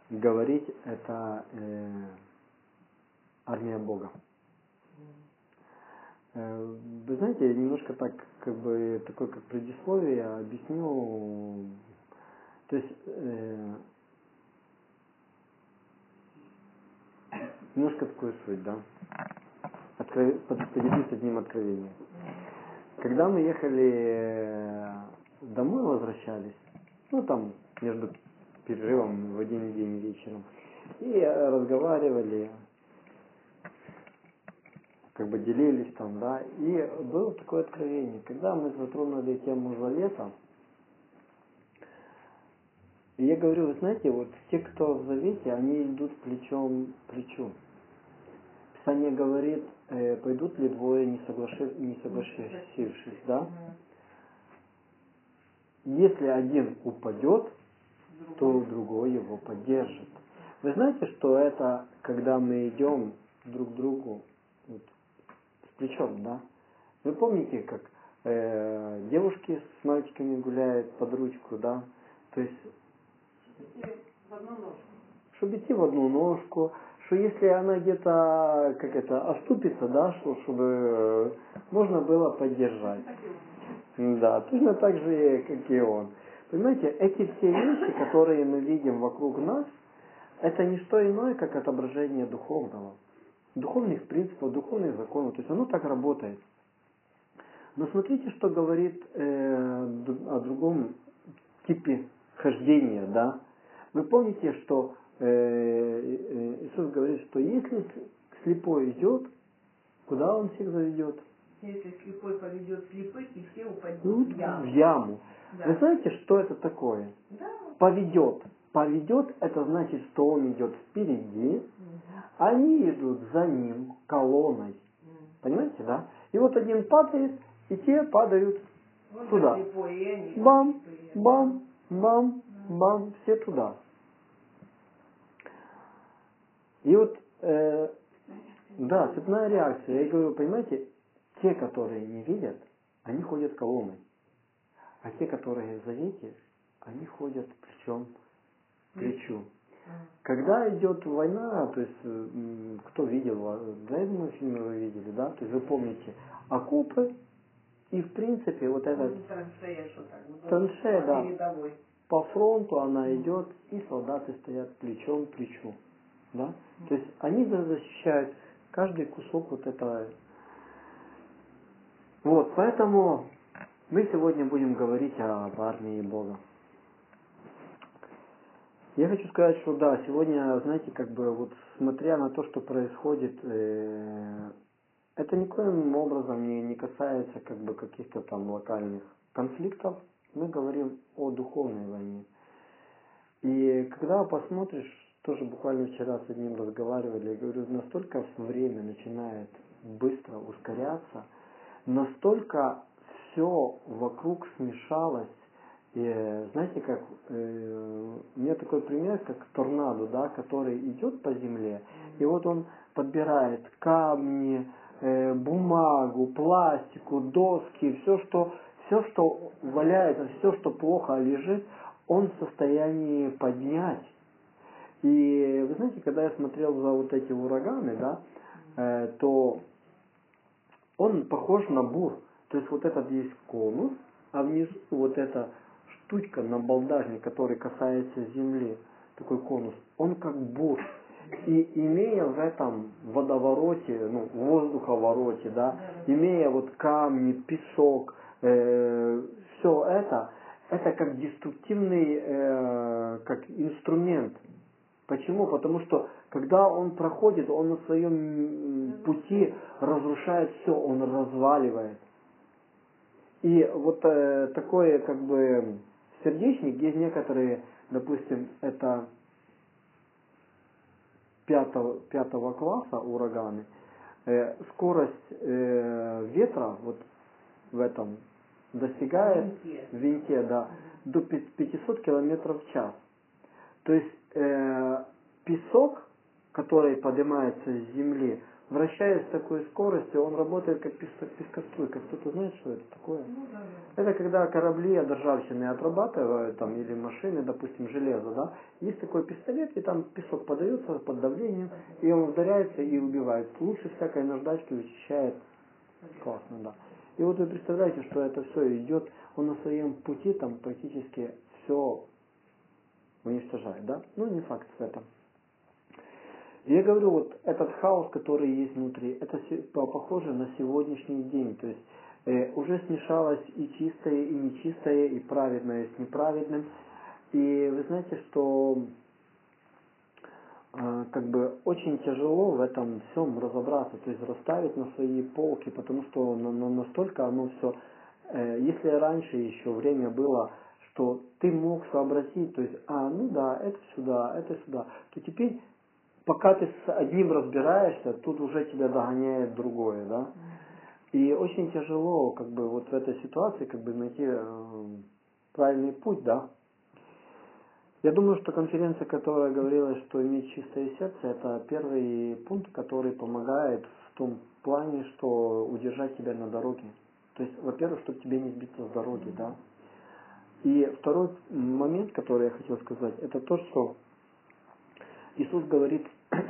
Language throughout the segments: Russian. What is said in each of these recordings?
говорить, это армия Бога. Вы знаете, я немножко так, как бы, такое как предисловие объясню. То есть, немножко такую суть, да? Поделюсь одним откровением. Когда мы ехали домой, возвращались, ну там, между перерывом в один день вечером, и разговаривали, как бы делились там, да, и было такое откровение. Когда мы затронули тему завета, и я говорю, вы знаете, вот те, кто в завете, они идут плечом к плечу. Писание говорит, пойдут ли двое, не согласившись, да? Если один упадет, то другой его поддержит. Вы знаете, что это, когда мы идем друг к другу вот, с плечом, да? Вы помните, как девушки с мальчиками гуляют под ручку, да? То есть, чтобы идти в одну ножку, что если она где-то, как это, оступится, да, чтобы можно было поддержать. Да, точно так же, как и он. Понимаете, эти все вещи, которые мы видим вокруг нас, это не что иное, как отображение духовного. Духовных принципов, духовных законов. То есть оно так работает. Но смотрите, что говорит о другом типе хождения, да? Вы помните, что Иисус говорит, что если слепой идет, куда он всех заведет? Если слепой поведет слепых, и все упадут в яму. Да. Вы знаете, что это такое? Да. Поведет. Поведет, это значит, что он идет впереди, они идут за ним колонной. Понимаете, да? И вот один падает, и те падают вот туда. Слепой, бам, бам, бам, бам, все туда. И вот, да, цепная реакция. Я говорю, понимаете, те, которые не видят, они ходят колонной. А те, которые в завете, они ходят плечом к плечу. Когда идет война, то есть, кто видел, да, я думаю, фильмы вы видели, да, то есть вы помните, окопы, и в принципе вот этот траншея, да, по фронту она идет, и солдаты стоят плечом к плечу, да, то есть они защищают каждый кусок вот этого. Вот, поэтому мы сегодня будем говорить об армии Бога. Я хочу сказать, что да, сегодня, знаете, как бы вот смотря на то, что происходит, это никоим образом не касается как бы каких-то там локальных конфликтов. Мы говорим о духовной войне. И когда посмотришь, тоже буквально вчера с одним разговаривали, я говорю, настолько время начинает быстро ускоряться, настолько все вокруг смешалось. И знаете, как у меня такой пример, как торнадо, да, который идет по земле, и вот он подбирает камни, бумагу, пластику, доски, все, что валяется, все, что плохо лежит, он в состоянии поднять. И вы знаете, когда я смотрел за вот эти ураганы, да, то он похож на бур. То есть вот этот есть конус, а внизу вот эта штучка на балдажник, который касается земли, такой конус, он как бур. И имея в этом водовороте, ну, воздуховороте, да, имея вот камни, песок, все это как деструктивный как инструмент. Почему? Потому что когда он проходит, он на своем пути разрушает все, он разваливает. И вот такой как бы сердечник, есть некоторые, допустим, это пятого класса ураганы, скорость ветра вот в этом достигает в винте, да, до 500 километров в час. То есть песок, который поднимается с земли, вращаясь с такой скоростью, он работает как пескоструйка. Кто-то знает, что это такое? Ну да, да. Это когда корабли от ржавчины отрабатывают, там, или машины, допустим, железо, да, есть такой пистолет, и там песок подается под давлением, и он ударяется и убивает. Лучше всякой наждачки вычищает. Классно, да. И вот вы представляете, что это все идет, он на своем пути там практически все уничтожает, да? Ну, не факт в этом. Я говорю, вот этот хаос, который есть внутри, это похоже на сегодняшний день. То есть уже смешалось и чистое, и нечистое, и праведное с неправедным. И вы знаете, что как бы очень тяжело в этом всем разобраться, то есть расставить на свои полки, потому что настолько оно все, если раньше еще время было, что ты мог сообразить, то есть, ну да, это сюда, то теперь, пока ты с одним разбираешься, тут уже тебя догоняет другое, да. И очень тяжело, как бы, вот в этой ситуации, как бы, найти правильный путь, да. Я думаю, что конференция, которая говорила, что иметь чистое сердце, это первый пункт, который помогает в том плане, что удержать тебя на дороге. То есть, во-первых, чтобы тебе не сбиться с дороги, да. И второй момент, который я хотел сказать, это то, что Иисус говорит,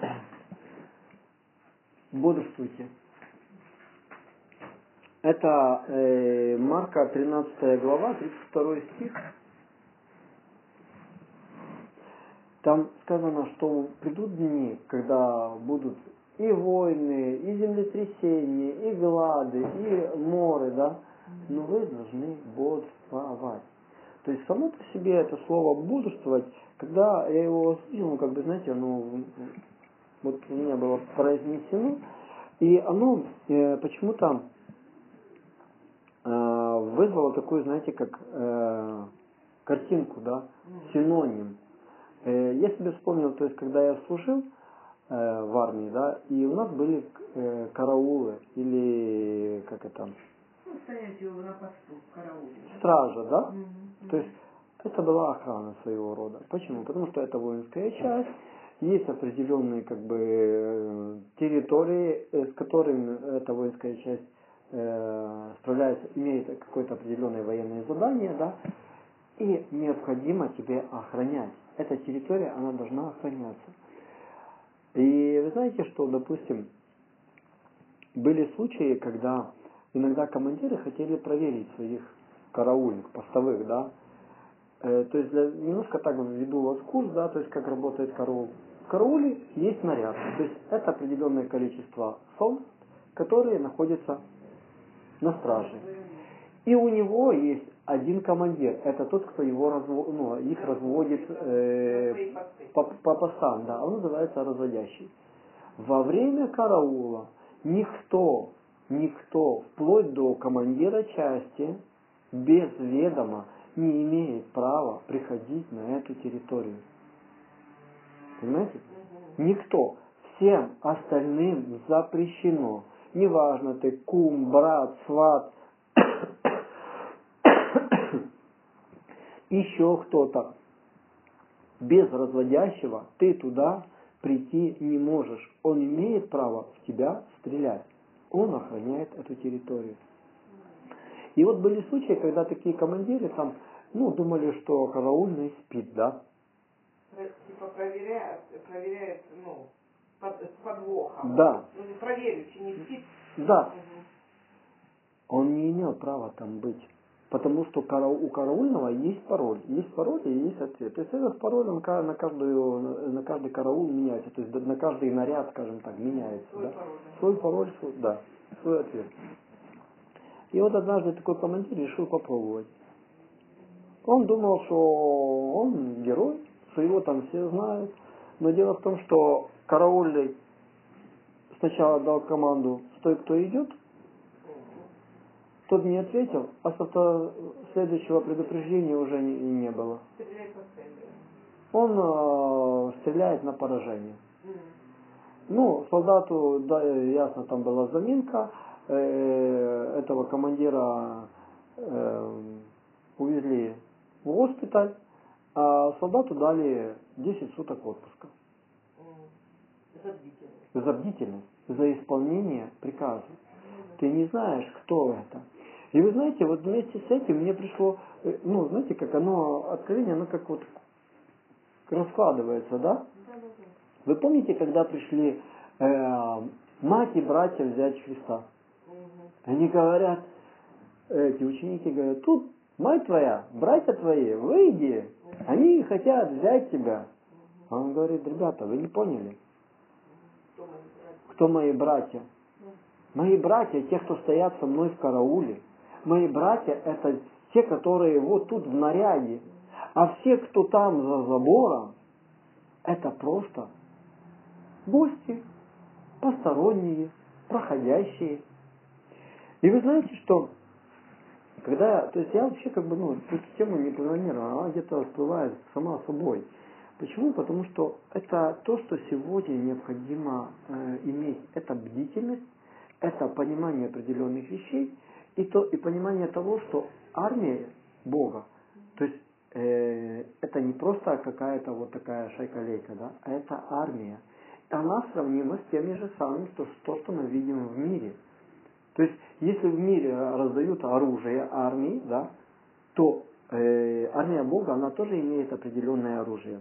бодрствуйте. Это Марка 13 глава, 32 стих. Там сказано, что придут дни, когда будут и войны, и землетрясения, и глады, и моры, да, но вы должны бодрствовать. То есть само по себе это слово бодрствовать, когда я его услышал, ну, как бы, знаете, оно вот у меня было произнесено, и оно почему-то вызвало такую, знаете, как картинку, да, синоним. Я себе вспомнил, то есть, когда я служил в армии, да, и у нас были караулы, или как это? Ну, стоять его на посту, в карауле. Стража, да? Угу. То есть, это была охрана своего рода. Почему? Потому что это воинская часть, есть определенные, как бы, территории, с которыми эта воинская часть справляется, имеет какое-то определенное военное задание, да, и необходимо тебе охранять. Эта территория, она должна охраняться. И вы знаете, что, допустим, были случаи, когда иногда командиры хотели проверить своих караульных, постовых, да. То есть, немножко так введу вас в курс, да, то есть, как работает караул. В карауле есть наряд, то есть, это определенное количество солдат, которые находятся на страже. И у него есть один командир, это тот, кто его их разводит по постам, да, он называется разводящий. Во время караула никто, вплоть до командира части, без ведома не имеет права приходить на эту территорию. Понимаете? Никто. Всем остальным запрещено. Неважно, ты кум, брат, сват, еще кто-то. Без разводящего ты туда прийти не можешь. Он имеет право в тебя стрелять. Он охраняет эту территорию. И вот были случаи, когда такие командиры там, думали, что караульный спит, да? Типа проверяет, с подвохом. Да. Проверю, чи не спит. Да. Он не имел права там быть. Потому что у караульного есть пароль. Есть пароль и есть ответ. То есть этот пароль, он на каждый караул меняется. То есть на каждый наряд, скажем так, меняется. Свой да? пароль. Свой пароль, свой ответ. И вот однажды такой командир решил попробовать. Он думал, что он герой, что его там все знают. Но дело в том, что караульный сначала дал команду «Стой, кто идет», тот не ответил, а со следующего предупреждения уже не было. Он стреляет на поражение. Солдату, да, ясно, там была заминка. Этого командира увезли в госпиталь, а солдату дали 10 суток отпуска. За бдительность. За бдительность. за исполнение приказа. Ты не знаешь, кто это. И вы знаете, вот вместе с этим мне пришло, ну, знаете, как оно, откровение, оно как вот раскладывается, да? Вы помните, когда пришли мать и братья взять Христа? Они говорят, эти ученики говорят, тут мать твоя, братья твои, выйди, они хотят взять тебя. А он говорит, ребята, вы не поняли, кто мои братья? Мои братья, те, кто стоят со мной в карауле. Мои братья, это те, которые вот тут в наряде. А все, кто там за забором, это просто гости, посторонние, проходящие. И вы знаете, что когда, то есть я вообще как бы, ну, эту тему не планировал, она где-то всплывает сама собой. Почему? Потому что это то, что сегодня необходимо иметь. Это бдительность, это понимание определенных вещей и понимание того, что армия Бога, то есть это не просто какая-то вот такая шайка-лейка, да, а это армия. Она сравнима с теми же самыми, что мы видим в мире. То есть, если в мире раздают оружие армии, да, то армия Бога, она тоже имеет определенное оружие.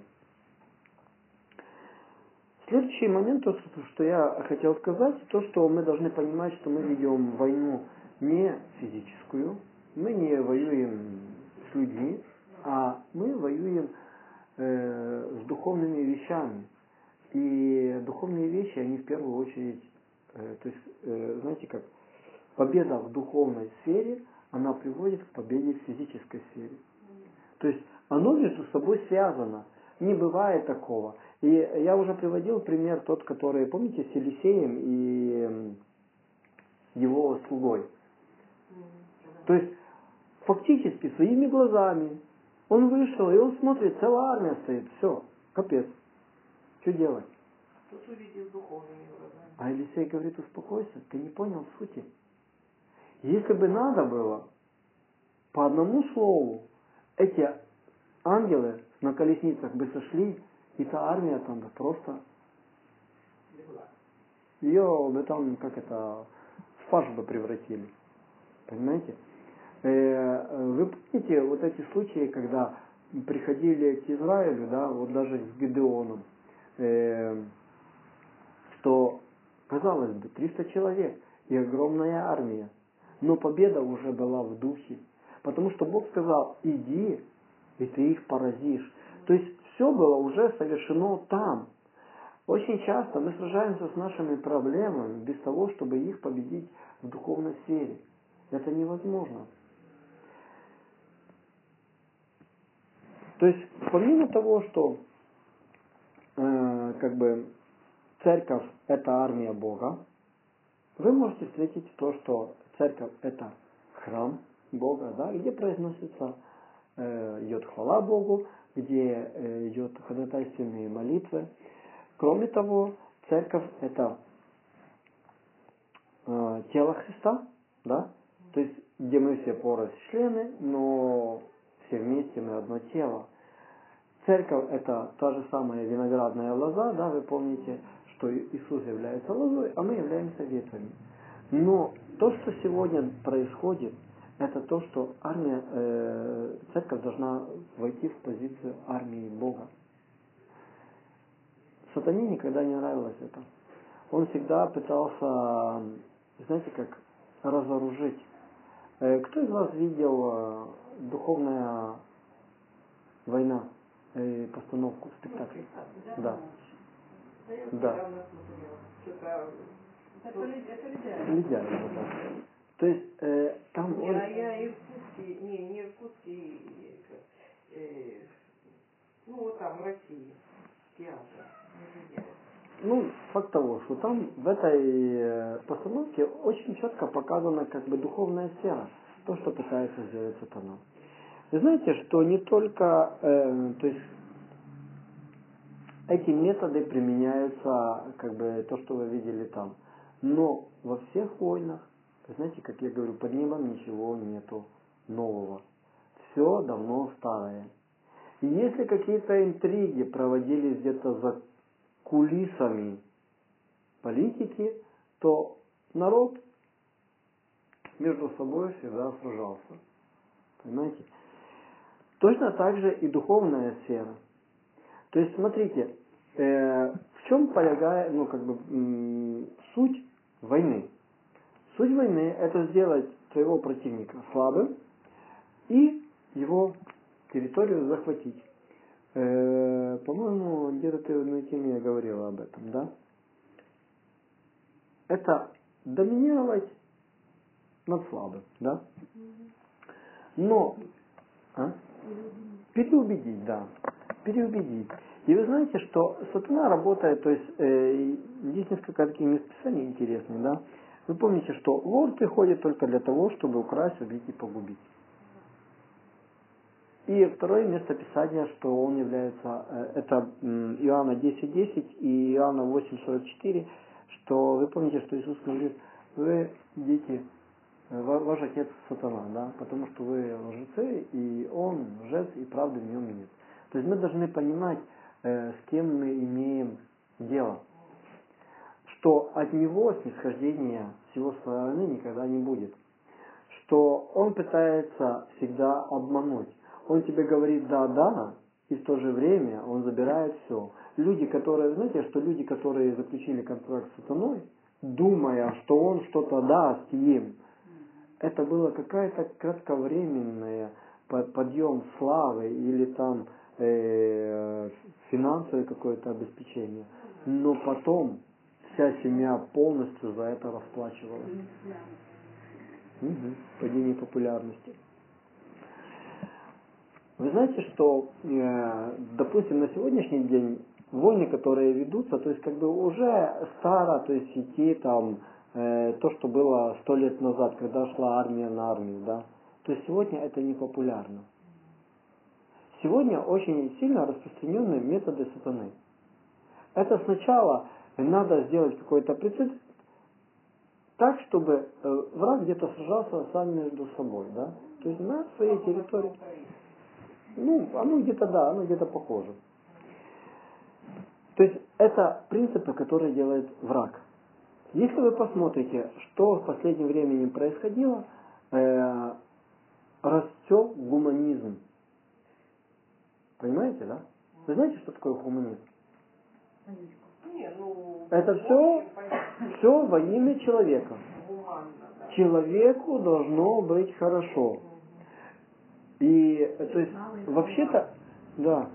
Следующий момент, то, что я хотел сказать, то, что мы должны понимать, что мы ведем войну не физическую, мы не воюем с людьми, а мы воюем с духовными вещами. И духовные вещи, они в первую очередь, то есть, знаете как, победа в духовной сфере, она приводит к победе в физической сфере. То есть оно между собой связано. Не бывает такого. И я уже приводил пример тот, который, помните, с Елисеем и его слугой. То есть фактически своими глазами он вышел, и он смотрит, целая армия стоит. Все, капец. Что делать? Тут увидел духовными глазами. А Елисей говорит, успокойся, ты не понял сути. Если бы надо было, по одному слову, эти ангелы на колесницах бы сошли, и та армия там бы просто... Ее бы там, как это, в фарш бы превратили. Понимаете? Вы помните вот эти случаи, когда приходили к Израилю, да, вот даже с Гедеоном, что, казалось бы, 300 человек и огромная армия, но победа уже была в духе. Потому что Бог сказал, иди, и ты их поразишь. То есть все было уже совершено там. Очень часто мы сражаемся с нашими проблемами без того, чтобы их победить в духовной сфере. Это невозможно. То есть помимо того, что как бы церковь это армия Бога, вы можете встретить то, что церковь это храм Бога, да, где произносится идет хвала Богу, где идет ходатайственные молитвы. Кроме того, церковь это тело Христа, да, то есть где мы все порознь члены, но все вместе мы одно тело. Церковь это та же самая виноградная лоза, да, вы помните, что Иисус является лозой, а мы являемся ветвями. Но то, что сегодня происходит, это то, что церковь должна войти в позицию армии Бога. Сатане никогда не нравилось это. Он всегда пытался, знаете, как разоружить. Кто из вас видел «Духовная война», постановку спектакля? Да. Да. Это Лидяева, да. То есть там он... Я иркутский, не иркутский, ну вот там в России театр. Ну, факт того, что там в этой постановке очень четко показана как бы духовная сфера, то, что пытается сделать сатана. Вы знаете, что не только, то есть эти методы применяются, как бы то, что вы видели там, но во всех войнах, знаете, как я говорю, под небом ничего нету нового. Все давно старое. И если какие-то интриги проводились где-то за кулисами политики, что народ между собой всегда сражался. Понимаете? Точно так же и духовная сфера. То есть, смотрите, в чем полягает, суть войны? Суть войны – это сделать твоего противника слабым и его территорию захватить. По-моему, где-то ты на теме говорила об этом, да? Это доминировать над слабым, да? Но переубедить, да. Переубедить. И вы знаете, что сатана работает, то есть есть несколько таких местописаний интересных, да? Вы помните, что вор приходит только для того, чтобы украсть, убить и погубить. И второе местописание, что он является, это Иоанна 10:10 и Иоанна 8:44, что вы помните, что Иисус говорит, вы дети, ваш отец сатана, да, потому что вы лжецы, и он лжец, и правды в нем нет. То есть мы должны понимать, с кем мы имеем дело, что от него снисхождения с его стороны никогда не будет, что он пытается всегда обмануть. Он тебе говорит да, и в то же время он забирает все. Люди, которые, знаете, что люди, которые заключили контракт с сатаной, думая, что он что-то даст им, это было какая-то кратковременная подъем славы или там финансовое какое-то обеспечение. Но потом вся семья полностью за это расплачивалась. Падение популярности. Вы знаете, что, допустим, на сегодняшний день войны, которые ведутся, то есть как бы уже старо, то есть идти там то, что было 100 лет назад, когда шла армия на армию, да. То есть сегодня это не популярно. Сегодня очень сильно распространены методы сатаны. Это сначала надо сделать какой-то прецедент, так, чтобы враг где-то сражался сам между собой, да. То есть на своей территории. Оно где-то, да, оно где-то похоже. То есть это принципы, которые делает враг. Если вы посмотрите, что в последнее время происходило, растет гуманизм. Понимаете, да? Вы знаете, что такое гуманизм? Это все во имя человека. Человеку должно быть хорошо. И то есть вообще-то, да,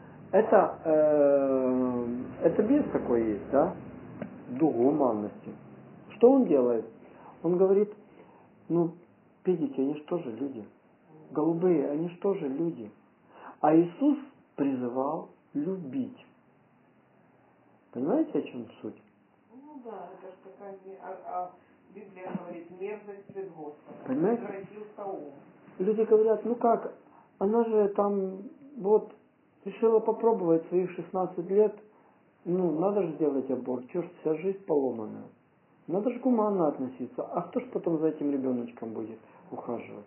это бес такой есть, да, дух гуманности. Что он делает? Он говорит, видите, они что же люди? Голубые, они что же люди? А Иисус призывал любить. Понимаете, о чем суть? Да, это же такая, Библия говорит, мерзость пред Господом. Понимаете? Развратился ум. Люди говорят, как, она же там, решила попробовать своих 16 лет, надо же сделать аборт, чё ж вся жизнь поломанная. Надо же гуманно относиться. А кто ж потом за этим ребеночком будет ухаживать?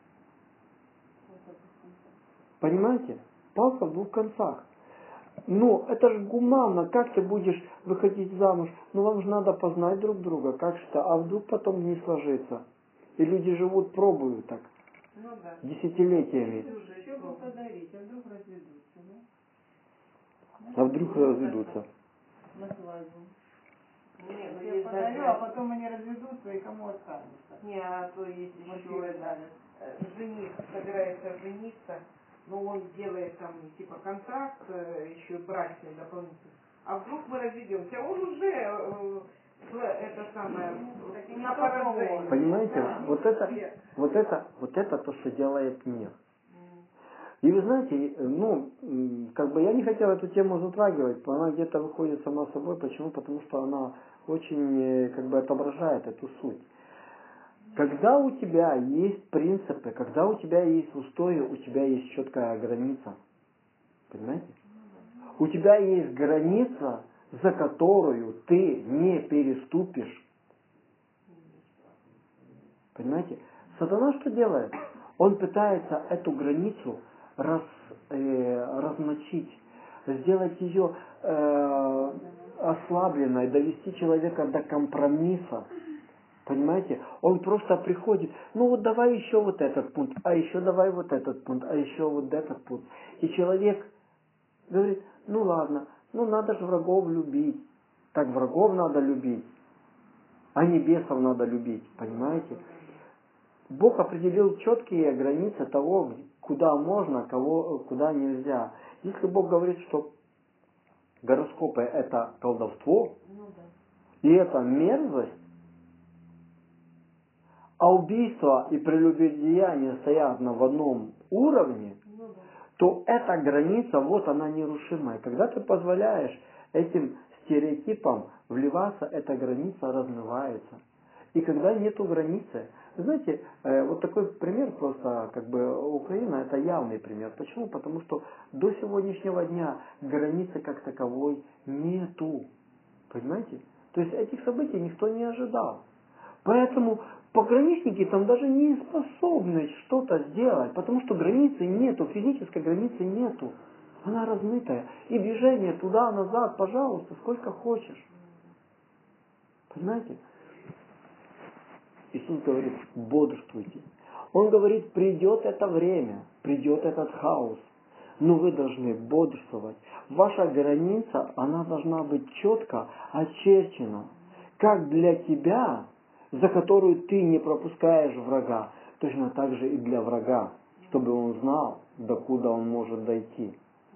Понимаете? Палка в двух концах. Это же гуманно, как ты будешь выходить замуж? Вам же надо познать друг друга, как что, а вдруг потом не сложится. И люди живут, пробуют так. Да. Десятилетиями. Что бы подарить, а вдруг разведутся, да? А вдруг разведутся? На свадьбу. Нет, Я подарю, а потом они разведутся, и кому останется? Не, а то есть еще жених собирается жениться, но он делает там типа контракт, еще брачный дополнительный. А вдруг мы разведемся, он уже это самое на поражение. Понимаете, вот это то, что делает мир. И вы знаете, я не хотел эту тему затрагивать, она где-то выходит сама собой. Почему? Потому что она очень отображает эту суть. Когда у тебя есть принципы, когда у тебя есть устои, у тебя есть четкая граница. Понимаете? У тебя есть граница, за которую ты не переступишь. Понимаете? Сатана что делает? Он пытается эту границу размочить, сделать ее ослабленной, довести человека до компромисса. Понимаете? Он просто приходит, ну вот давай еще вот этот пункт, а еще давай вот этот пункт, а еще вот этот пункт. И человек говорит, ну ладно, ну надо же врагов любить. Так врагов надо любить, а не бесов надо любить, понимаете? Бог определил четкие границы того, куда можно, куда нельзя. Если Бог говорит, что гороскопы это колдовство, и это мерзость, а убийство и прелюбодеяние стоят в одном уровне, то эта граница, вот она нерушимая. Когда ты позволяешь этим стереотипам вливаться, эта граница размывается. И когда нету границы, вы знаете, вот такой пример просто, как бы Украина, это явный пример. Почему? Потому что до сегодняшнего дня границы как таковой нету. Понимаете? То есть этих событий никто не ожидал. Поэтому пограничники там даже не способны что-то сделать, потому что границы нету, физической границы нету. Она размытая. И движение туда-назад, пожалуйста, сколько хочешь. Понимаете? Иисус говорит, бодрствуйте. Он говорит, придет это время, придет этот хаос, но вы должны бодрствовать. Ваша граница, она должна быть четко очерчена. Как для тебя, за которую ты не пропускаешь врага, точно так же и для врага, чтобы он знал, докуда он может дойти.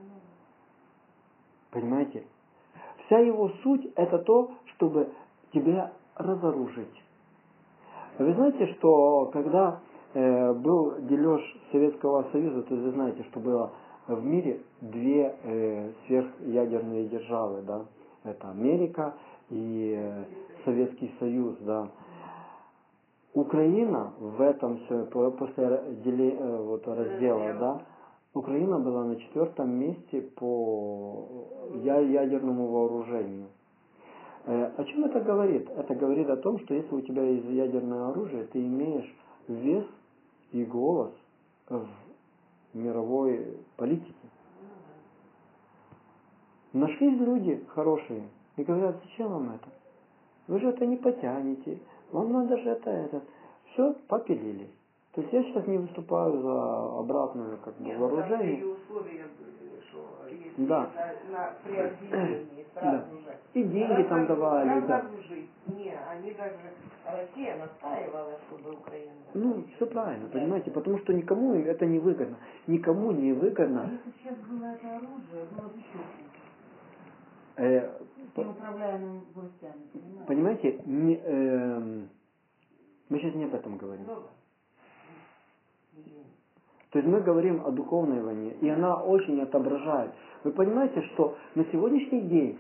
Понимаете? Вся его суть это то, чтобы тебя разоружить. Вы знаете, что когда был дележ Советского Союза, то вы знаете, что было в мире две сверхъядерные державы, да? Это Америка и Советский Союз, да. Украина в этом все, после раздела, да, Украина была на 4-м месте по ядерному вооружению. О чем это говорит? Это говорит о том, что если у тебя есть ядерное оружие, ты имеешь вес и голос в мировой политике. Нашлись люди хорошие и говорят, зачем вам это? Вы же это не потянете, вам надо же это. Все, попилили. То есть я сейчас не выступаю за обратное вооружение. Там условия были, что если да. на приобретении сразу же. И деньги там давали. Разоружить. Не, они даже, Россия настаивала, чтобы Украина. Ну, все правильно, понимаете, потому что никому это не выгодно. Никому не выгодно. Если сейчас было это оружие, было бы еще хуже. Неуправляемыми властями, понимаете, мы сейчас не об этом говорим. То есть мы говорим о духовной войне, и она очень отображает. Вы понимаете, что на сегодняшний день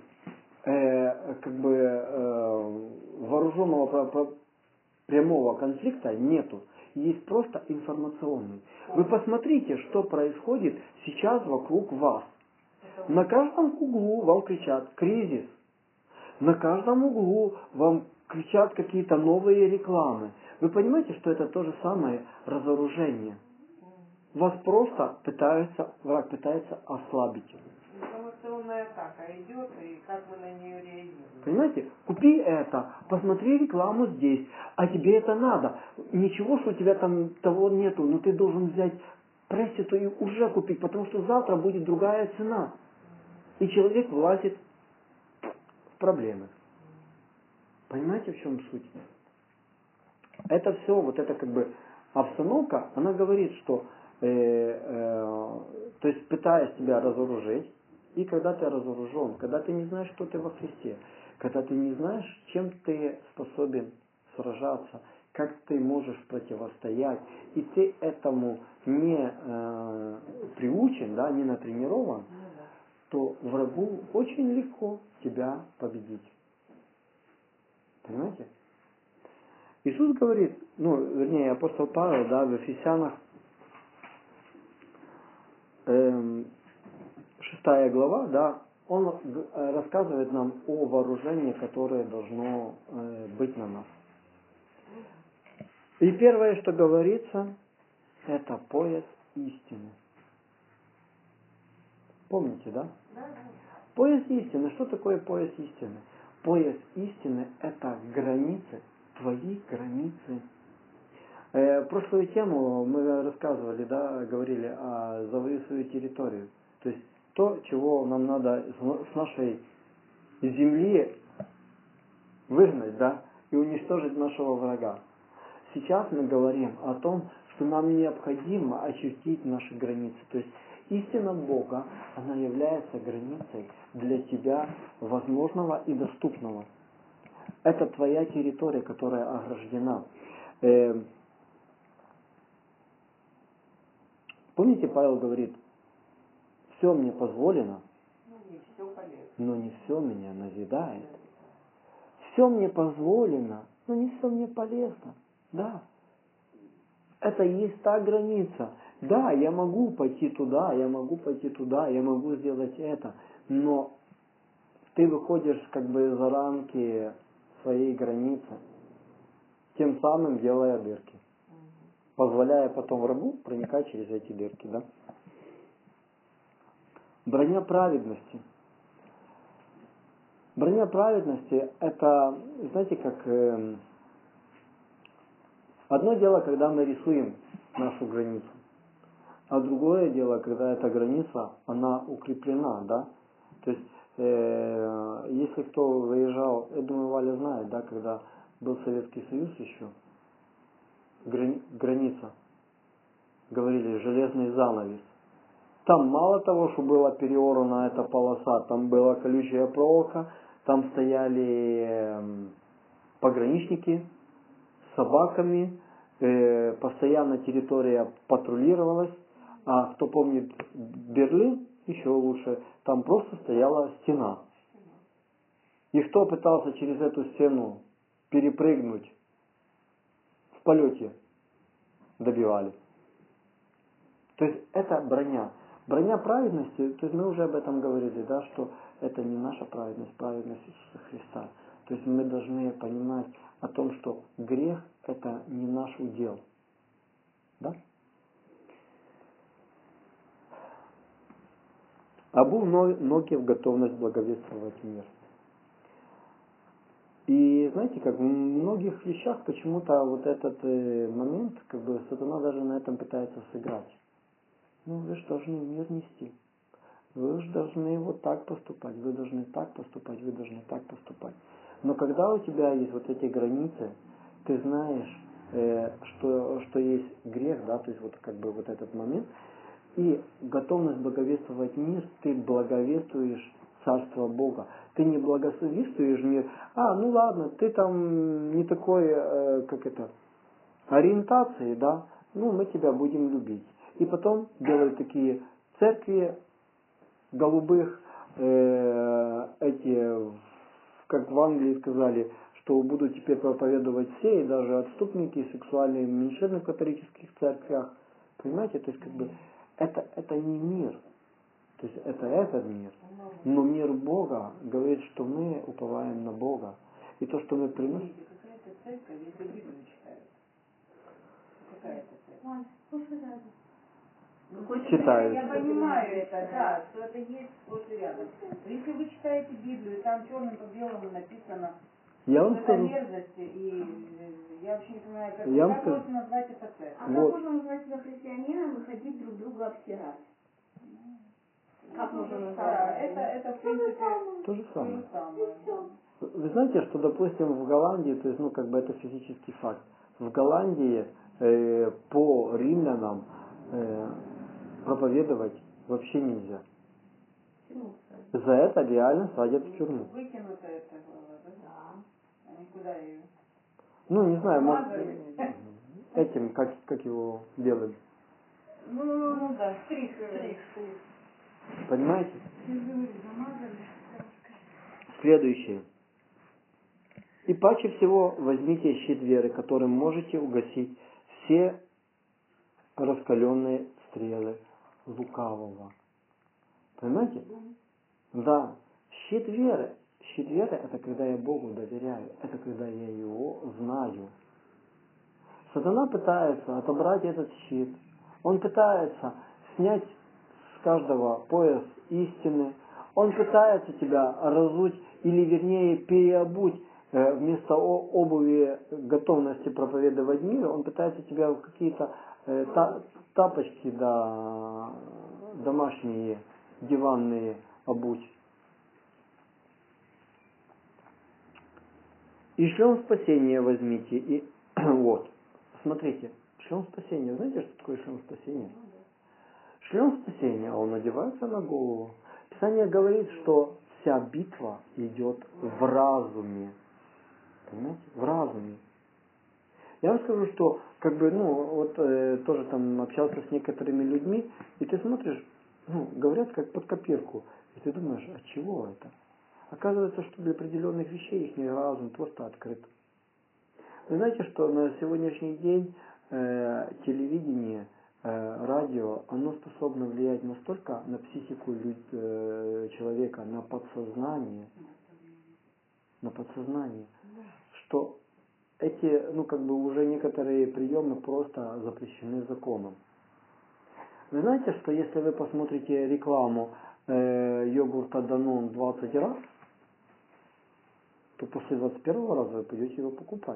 вооруженного прямого конфликта нету. Есть просто информационный. Вы посмотрите, что происходит сейчас вокруг вас. На каждом углу вам кричат «кризис». На каждом углу вам кричат какие-то новые рекламы. Вы понимаете, что это то же самое разоружение? Вас просто враг пытается ослабить. Информационная атака идет, и как мы на нее реагируем. Понимаете? Купи это, посмотри рекламу здесь, а тебе это надо. Ничего, что у тебя там того нету, но ты должен взять пресситу и уже купить, потому что завтра будет другая цена. И человек влазит в проблемы. Понимаете, в чем суть? Это все, вот эта обстановка, она говорит, что то есть пытаясь тебя разоружить, и когда ты разоружен, когда ты не знаешь, что ты во Христе, когда ты не знаешь, чем ты способен сражаться, как ты можешь противостоять, и ты этому не приучен, да, не натренирован, то врагу очень легко тебя победить. Понимаете? Иисус говорит, вернее, апостол Павел, да, в Ефесянах 6 глава, да, он рассказывает нам о вооружении, которое должно быть на нас. И первое, что говорится, это пояс истины. Помните, да? Пояс истины. Что такое пояс истины? Пояс истины – это границы, твои границы. Прошлую тему мы рассказывали, да, говорили о завоюй свою территорию. То есть то, чего нам надо с нашей земли выгнать, да, и уничтожить нашего врага. Сейчас мы говорим о том, что нам необходимо очертить наши границы. То есть истина Бога, она является границей для тебя возможного и доступного. Это твоя территория, которая ограждена. Помните, Павел говорит, все мне позволено, но не все меня назидает. Все мне позволено, но не все мне полезно. Да. Это и есть та граница. Да, я могу пойти туда, я могу пойти туда, я могу сделать это, но ты выходишь как бы за рамки своей границы, тем самым делая дырки, позволяя потом врагу проникать через эти дырки, да? Броня праведности. Броня праведности — это, знаете, как одно дело, когда мы рисуем нашу границу, а другое дело, когда эта граница, она укреплена, да? То есть, если кто выезжал, я думаю, Валя знает, да, когда был Советский Союз еще, граница, говорили, железный занавес. Там мало того, что была переорана эта полоса, там была колючая проволока, там стояли пограничники с собаками, постоянно территория патрулировалась, а кто помнит Берлин, еще лучше, там просто стояла стена. И кто пытался через эту стену перепрыгнуть, в полете добивали. То есть это броня. Броня праведности, то есть мы уже об этом говорили, да, что это не наша праведность, праведность Иисуса Христа. То есть мы должны понимать о том, что грех — это не наш удел. Да? Обул ноги в готовность благовествовать мир. И знаете, как в многих вещах почему-то вот этот момент, как бы сатана даже на этом пытается сыграть. Ну, вы же должны мир нести. Вы же должны вот так поступать, вы должны так поступать, вы должны так поступать. Но когда у тебя есть вот эти границы, ты знаешь, что есть грех, да, то есть вот как бы вот этот момент, и готовность благовествовать мир, ты благовествуешь Царство Бога. Ты не благовествуешь мир, ну ладно, ты там не такой, ориентации, да, мы тебя будем любить. И потом делают такие церкви голубых, как в Англии сказали, что будут теперь проповедовать все, и даже отступники, и сексуальные меньшины в католических церквях. Понимаете, то есть как бы это не мир. То есть это этот мир. Но мир Бога говорит, что мы уповаем на Бога. И то, что мы приносим... Какая-то церковь, если Библию читают. Какая-то церковь. Читают. Я понимаю это, да, что это есть сплошь и рядом. Но если вы читаете Библию, там черным по белому написано, я вам это скажу, мерзость, и я вообще не понимаю, как можно назвать это церковь. А как можно назвать себя христианином и ходить друг друга обсирать? Как можно назвать? Это в принципе то же самое. самое. Вы знаете, что, допустим, в Голландии, то есть, это физический факт, в Голландии по римлянам проповедовать вообще нельзя. За это реально садят в тюрьму. Выкинуто это было, да? А никуда ее... Не знаю, может, этим, как его делали. Да, стрих. Понимаете? Следующее. И паче всего возьмите щит веры, которым можете угасить все раскаленные стрелы лукавого. Понимаете? Да. Щит веры. Щит веры — это когда я Богу доверяю. Это когда я Его знаю. Сатана пытается отобрать этот щит. Он пытается снять с каждого пояс истины. Он пытается тебя разуть, или вернее переобуть вместо обуви готовности проповедовать мир, он пытается тебя в какие-то тапочки, да, домашние, диванные обуть. И шлем спасения возьмите. И вот, смотрите, шлем спасения. Знаете, что такое шлем спасения? Шлем спасения, он надевается на голову. Писание говорит, что вся битва идет в разуме. Понимаете? В разуме. Я вам скажу, что тоже там общался с некоторыми людьми, и ты смотришь, говорят как под копирку. И ты думаешь, а чего это? Оказывается, что для определенных вещей их разум просто открыт. Вы знаете, что на сегодняшний день телевидение, радио, оно способно влиять настолько на психику человека, на подсознание, что эти, уже некоторые приемы просто запрещены законом. Вы знаете, что если вы посмотрите рекламу йогурта Данон 20 раз, то после 21 раза вы пойдете его покупать.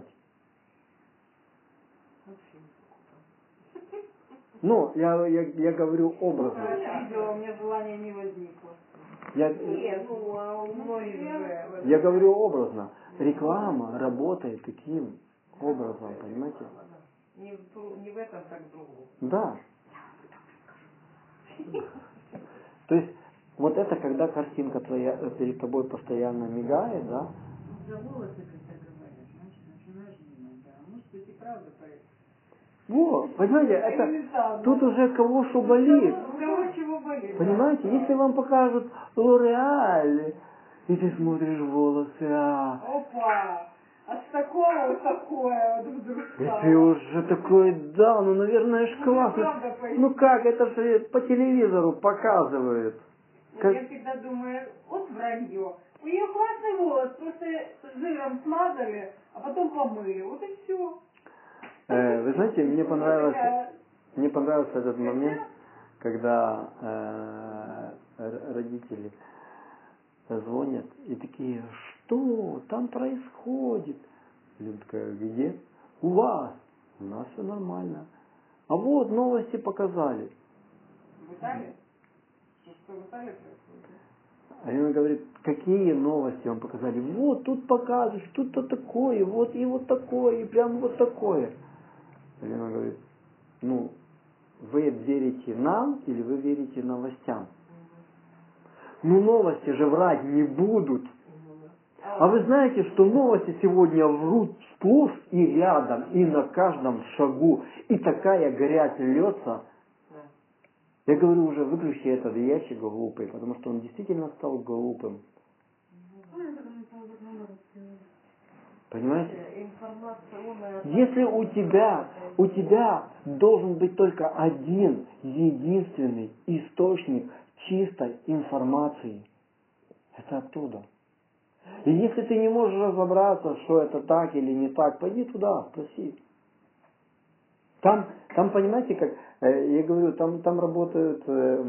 Ну, я говорю образно. У меня желания не возникло. Я говорю образно. Реклама работает таким образом, понимаете? Не в этом, так в другом. Да. То есть, вот это когда картинка твоя перед тобой постоянно мигает, да? За волосы, как говорят, значит, начинаешь думать, да. Может быть и правда поэтому. Вот, понимаете, это тут уже кого что болит. Кого чего болит. Понимаете, если вам покажут Лореаль, и ты смотришь волосы, Опа! От такого вот такое вот вдруг и стало. ты уже такой, да, наверное, ж классно. Ну как, это же по телевизору показывают. Я всегда думаю, вот вранье. У нее классный волос, просто жиром смазали, а потом помыли. Вот и все. Вы знаете, мне понравился этот момент, когда родители звонят и такие, что там происходит? Люда такая, где? У вас. У нас все нормально. А вот новости показали. В Италии? Что в Италии происходит? Алина говорит, какие новости вам показали? Вот тут показывают, тут-то такое, вот и вот такое, и прям вот такое. Алина говорит, вы верите нам или вы верите новостям? Новости же врать не будут. А вы знаете, что новости сегодня врут сплошь и рядом, и на каждом шагу. И такая грязь льется. Я говорю, уже выключи этот ящик глупый, потому что он действительно стал глупым. Понимаете? Если у тебя должен быть только один, единственный источник чистой информации, это оттуда. И если ты не можешь разобраться, что это так или не так, пойди туда, спроси. Там понимаете, как, я говорю, там работают,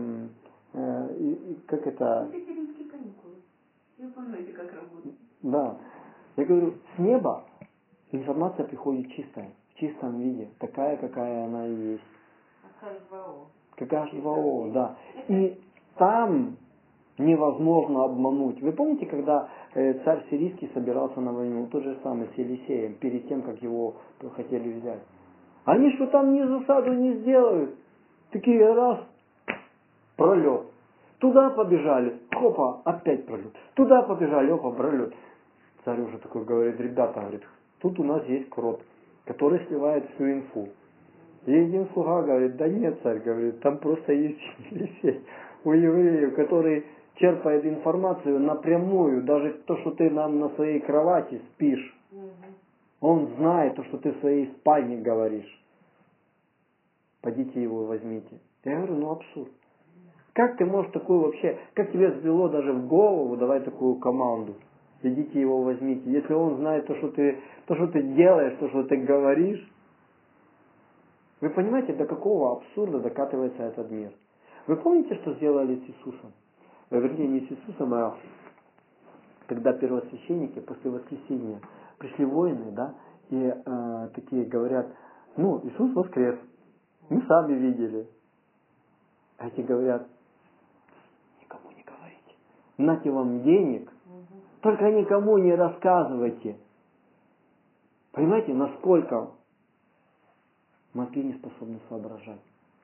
как это... Петеринские каникулы. Вы понимаете, как работают. Да. Я говорю, с неба информация приходит чистая, в чистом виде, такая, какая она и есть. Как H2O, да. И там невозможно обмануть. Вы помните, когда царь сирийский собирался на войну, тот же самый с Елисеем, перед тем, как его хотели взять? Они что там ни засаду не сделают. Такие раз, пролет. Туда побежали, хопа, опять пролет. Туда побежали, опа, пролет. Царь уже такой говорит, ребята, говорит, тут у нас есть крот, который сливает всю инфу. И один слуга говорит, да нет, царь, говорит, там просто есть Елисей у евреев, который черпает информацию напрямую, даже то, что ты нам на своей кровати спишь. Он знает то, что ты в своей спальне говоришь. Пойдите его возьмите. Я говорю, абсурд. Как ты можешь такую вообще, как тебе взбрело даже в голову давать такую команду? Идите его возьмите. Если он знает то, что ты делаешь, то, что ты говоришь. Вы понимаете, до какого абсурда докатывается этот мир? Вы помните, что сделали с Иисусом? Вернее, не с Иисусом, а когда первосвященники после воскресения пришли воины, да, и такие говорят, ну, Иисус воскрес, мы сами видели. А эти говорят, никому не говорите, нате вам денег, только никому не рассказывайте. Понимаете, насколько мозги не способны соображать?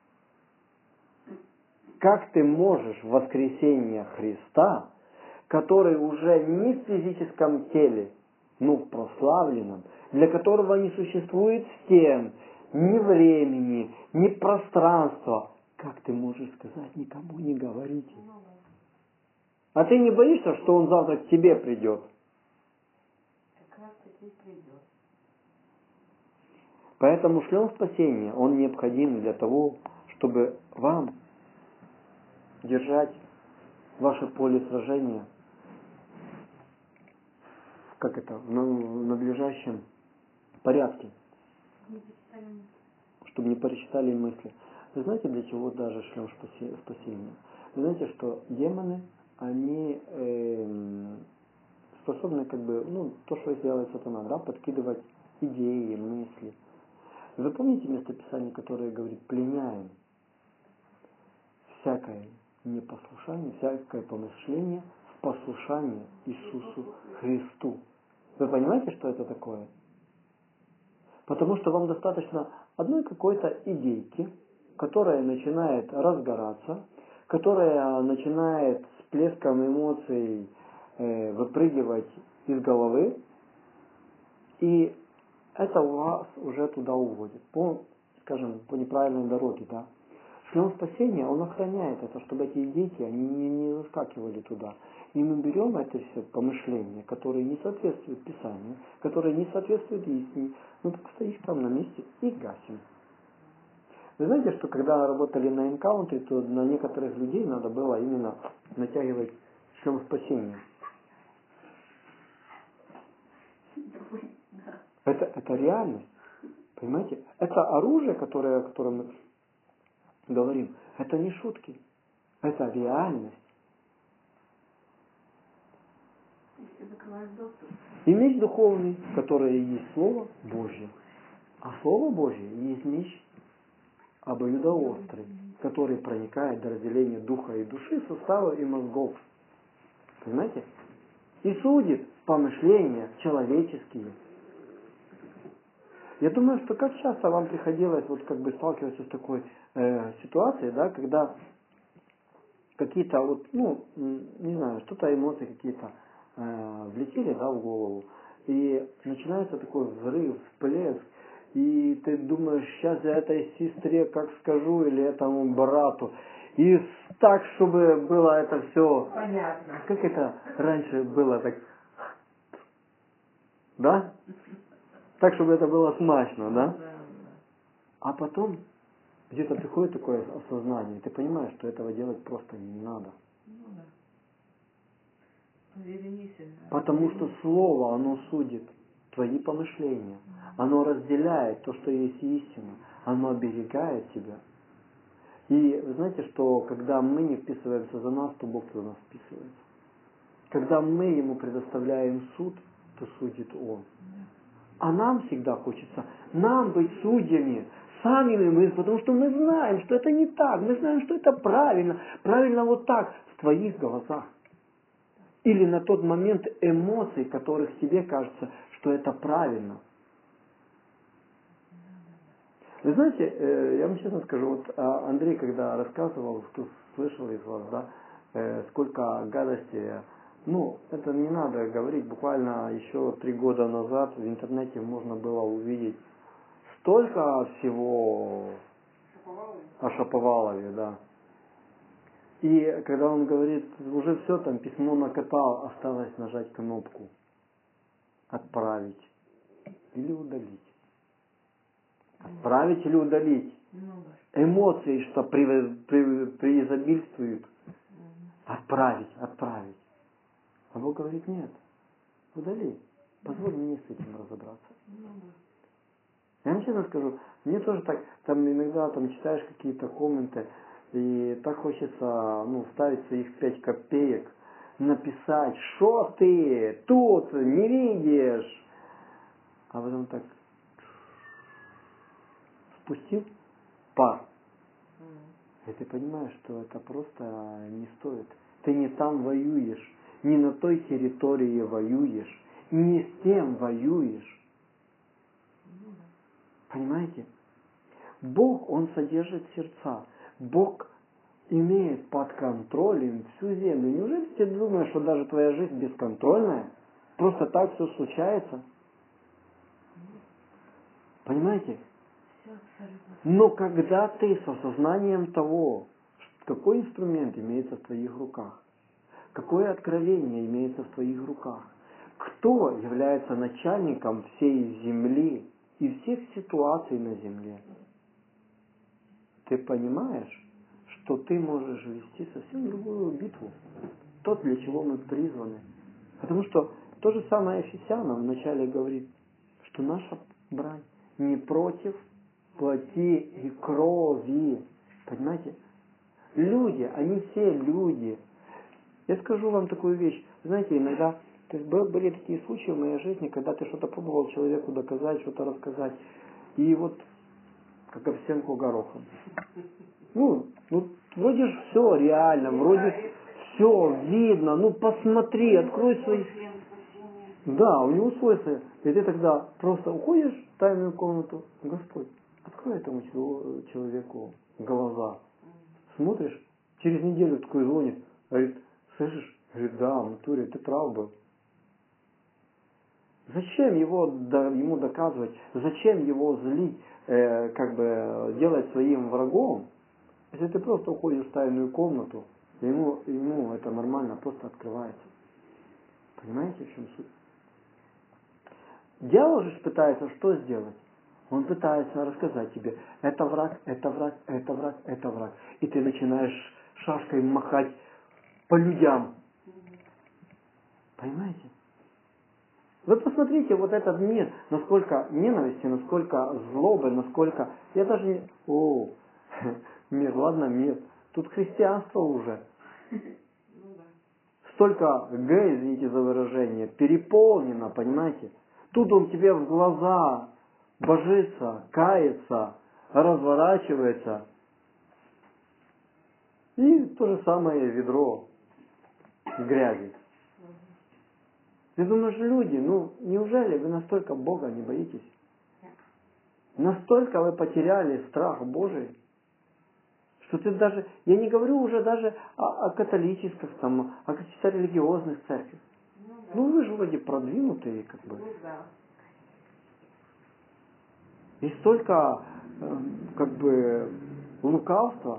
Как ты можешь в воскресение Христа, который уже не в физическом теле, но в прославленном, для которого не существует стен, ни времени, ни пространства, как ты можешь сказать, никому не говорите? А ты не боишься, что он завтра к тебе придет? Как раз таки придет. Поэтому шлем спасения, он необходим для того, чтобы вам держать ваше поле сражения в надлежащем порядке, чтобы не пересчитали мысли. Вы знаете, для чего даже шлем спасения? Вы знаете, что демоны, они способны то, что сделает сатана, да, подкидывать идеи, мысли. Вы помните местописание, которое говорит, пленяем всякое непослушание, всякое помышление в послушание Иисусу Христу. Вы понимаете, что это такое? Потому что вам достаточно одной какой-то идейки, которая начинает разгораться, которая начинает с плеском эмоций выпрыгивать из головы, и это вас уже туда уводит, по неправильной дороге, да. Шлем спасения, он охраняет это, чтобы эти идейки, они не заскакивали туда. И мы берем это все помышления, которые не соответствуют Писанию, которые не соответствуют истине, мы так стоишь там на месте и гасим. Вы знаете, что когда работали на энкаунтере, то на некоторых людей надо было именно натягивать шлем спасения. Это реальность. Понимаете? Это оружие, о котором мы говорим, это не шутки. Это реальность. И меч духовный, который есть Слово Божье. А Слово Божье есть меч обоюдоострый, который проникает до разделения духа и души, сустава и мозгов. Понимаете? И судит помышления человеческие. Я думаю, что как часто вам приходилось сталкиваться с такой ситуацией, да, когда какие-то не знаю, что-то эмоции какие-то влетели, да, в голову, и начинается такой взрыв, всплеск, и ты думаешь, сейчас я этой сестре как скажу, или этому брату, и так, чтобы было это все... Понятно. Как это раньше было так? Да? Так, чтобы это было смачно, да? А потом где-то приходит такое осознание, и ты понимаешь, что этого делать просто не надо. Потому что Слово, оно судит твои помышления. Оно разделяет то, что есть истина. Оно оберегает тебя. И вы знаете, что когда мы не вписываемся за нас, то Бог за нас вписывается. Когда мы Ему предоставляем суд, то судит Он. А нам всегда хочется, нам быть судьями, сами мы, потому что мы знаем, что это не так, мы знаем, что это правильно, правильно вот так, в твоих глазах. Или на тот момент эмоций, которых тебе кажется, что это правильно. Вы знаете, я вам честно скажу, вот Андрей, когда рассказывал, кто слышал из вас, да, сколько гадости, это не надо говорить, буквально еще 3 года назад в интернете можно было увидеть столько всего о Шаповалове, да. И когда он говорит, уже все, там письмо накатал, осталось нажать кнопку «Отправить» или «Удалить». Отправить или удалить. Эмоции, что преизобильствуют. Отправить. А Бог говорит, нет, удали. Позволь мне с этим разобраться. Я вам честно скажу, мне тоже так, там иногда читаешь какие-то комменты, и так хочется вставить своих 5 копеек, написать, что ты тут не видишь. А потом так спустил пар. И ты понимаешь, что это просто не стоит. Ты не там воюешь, не на той территории воюешь, не с тем воюешь. Понимаете? Бог, Он содержит сердца. Бог имеет под контролем всю землю. Неужели ты думаешь, что даже твоя жизнь бесконтрольная? Просто так все случается? Понимаете? Но когда ты с осознанием того, какой инструмент имеется в твоих руках, какое откровение имеется в твоих руках, кто является начальником всей земли и всех ситуаций на земле, ты понимаешь, что ты можешь вести совсем другую битву. То, для чего мы призваны. Потому что то же самое Ефесянам вначале говорит, что наша брань не против плоти и крови. Понимаете? Люди, они все люди. Я скажу вам такую вещь. Знаете, иногда были такие случаи в моей жизни, когда ты что-то пробовал человеку доказать, что-то рассказать. И вот как овсянку горохом. Ну, вроде же все реально, вроде все видно. Ну, посмотри, открой свои... Да, у него свойства. И ты тогда просто уходишь в тайную комнату. Господь, открой этому человеку глаза. Смотришь, через неделю такой звонит. Говорит, слышишь? Говорит, да, в натуре, ты прав был. Зачем ему доказывать? Зачем его злить, делать своим врагом? Если ты просто уходишь в тайную комнату, ему это нормально, просто открывается. Понимаете, в чем суть? Дьявол же пытается что сделать? Он пытается рассказать тебе, это враг, это враг, это враг, это враг. И ты начинаешь шашкой махать по людям. Понимаете? Вы посмотрите вот этот мир, насколько ненависти, насколько злобы, насколько... Я даже не... Мир, ладно, мир. Тут христианство уже. Столько извините за выражение, переполнено, понимаете? Тут он тебе в глаза божится, кается, разворачивается. И то же самое ведро грязи. Ты думаешь, люди, неужели вы настолько Бога не боитесь? Настолько вы потеряли страх Божий, что ты даже, я не говорю уже даже о католических, о каких-то религиозных церквях. Вы же вроде продвинутые, как бы. И столько, лукавства.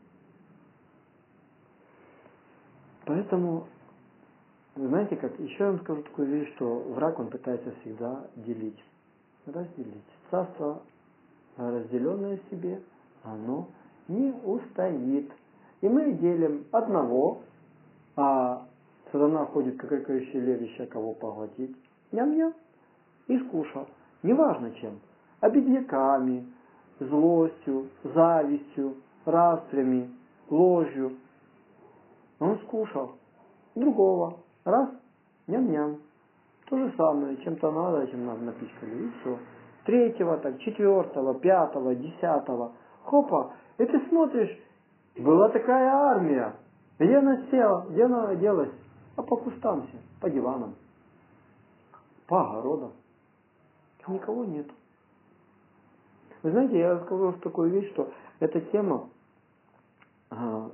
Поэтому, знаете как, еще я вам скажу такую вещь, что враг, он пытается всегда делить. Разделить. Царство, разделенное себе, оно не устоит. И мы делим одного, а сатана ходит, как рыкающий лев, ища кого поглотить. Ням-ням. И скушал. Неважно чем. Обидняками, злостью, завистью, распрями, ложью. Он скушал. Другого. Раз. Ням-ням. То же самое. Чем-то надо, чем надо напичкали. И все. Третьего, четвертого, пятого, десятого. Хопа. И ты смотришь, была такая армия. Где она села? Где она делась? А по кустам все, по диванам, по огородам. Никого нет. Вы знаете, я скажу такую вещь, что эта тема, я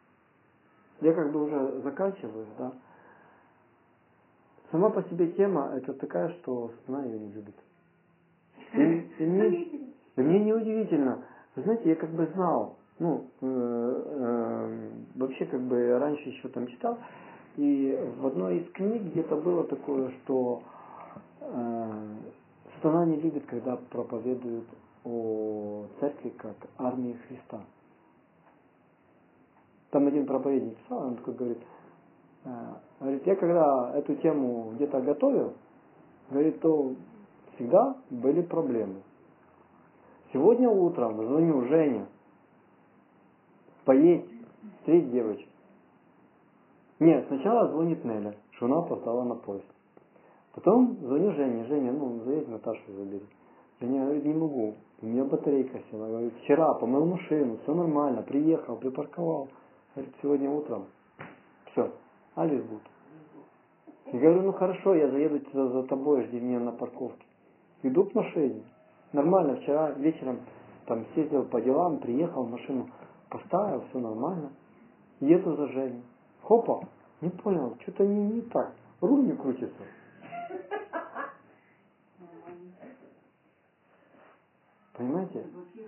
уже заканчиваю, да. Сама по себе тема, это такая, что сатана ее не любит. И мне неудивительно. Вы знаете, я знал, вообще раньше еще читал, и в одной из книг где-то было такое, что сатана не любит, когда проповедуют о церкви как армии Христа. Там один проповедник писал, он такой говорит, я когда эту тему где-то готовил, говорит, то всегда были проблемы. Сегодня утром звоню Жене, поедь, встреть девочек. Нет, сначала звонит Неля, что она опоздала на поезд. Потом звоню Жене. Женя, заедь Наташу забери. Женя говорит, не могу. У меня батарейка села. Говорит, вчера помыл машину, все нормально, приехал, припарковал. Говорит, сегодня утром. Все, Алис будет. Я говорю, хорошо, я заеду за тобой, жди меня на парковке. Иду к машине. Нормально, вчера вечером там съездил по делам, приехал, машину поставил, все нормально. Еду за Женей. Хопа, не понял, что-то не так. Руль не крутится. Понимаете?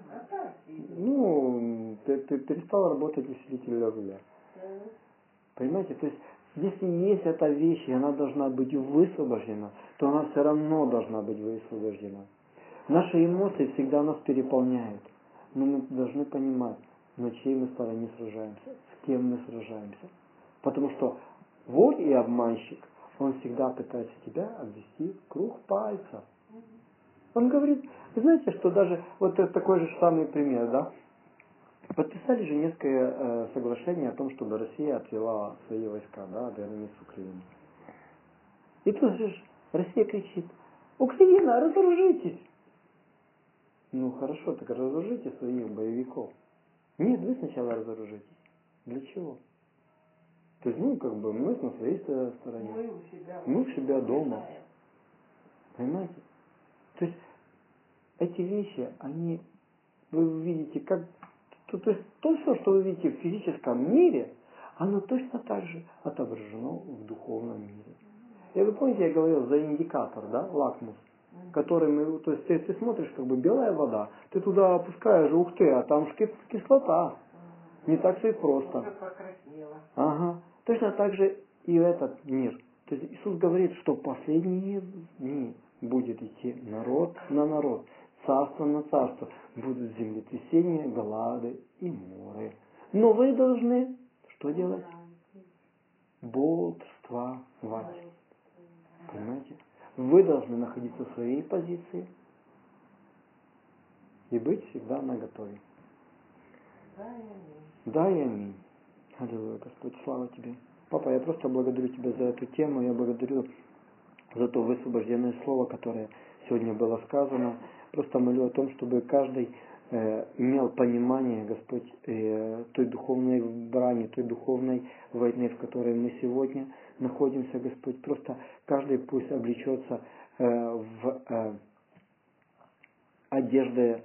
Перестал работать усилитель руля. Понимаете? То есть, если есть эта вещь, и она должна быть высвобождена, то она все равно должна быть высвобождена. Наши эмоции всегда нас переполняют. Но мы должны понимать, на чьей мы стороне сражаемся, с кем мы сражаемся. Потому что вор и обманщик, он всегда пытается тебя обвести в круг пальца. Он говорит, вы знаете, что даже, вот это такой же самый пример, да? Подписали же несколько соглашений о том, чтобы Россия отвела свои войска, да, от границ Украины. И тут же Россия кричит, Украина, разоружитесь! Ну хорошо, так разоружите своих боевиков. Нет, вы сначала разоружитесь. Для чего? То есть, мы на своей стороне. Мы у себя дома. Понимаете? То есть, эти вещи, они, вы видите, то есть, то все, что вы видите в физическом мире, оно точно так же отображено в духовном мире. И вы помните, я говорил за индикатор, да, лакмус, который мы, то есть, ты смотришь, белая вода, ты туда опускаешь, ух ты, а там кислота. Не так все и просто. Ага. Точно так же и этот мир. То есть Иисус говорит, что в последние дни будет идти народ на народ, царство на царство. Будут землетрясения, голоды и моры. Но вы должны что делать? Бодрствовать. Понимаете? Вы должны находиться в своей позиции и быть всегда наготове. Да и аминь. Аллилуйя, Господь, слава Тебе. Папа, я просто благодарю Тебя за эту тему, я благодарю за то высвобожденное слово, которое сегодня было сказано. Просто молю о том, чтобы каждый имел понимание, Господь, той духовной брани, той духовной войны, в которой мы сегодня находимся, Господь. Просто каждый пусть облечется в одежды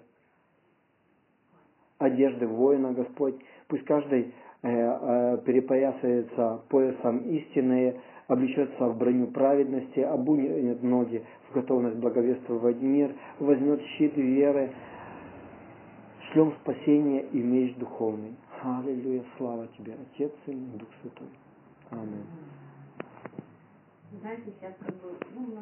воина, Господь. Пусть каждый перепоясывается поясом истины, облечется в броню праведности, обунет ноги в готовность благовествовать мир, возьмет щит веры, шлем спасения и меч духовный. Аллилуйя, слава Тебе, Отец, Сын и Дух Святой. Аминь. Знаете, сейчас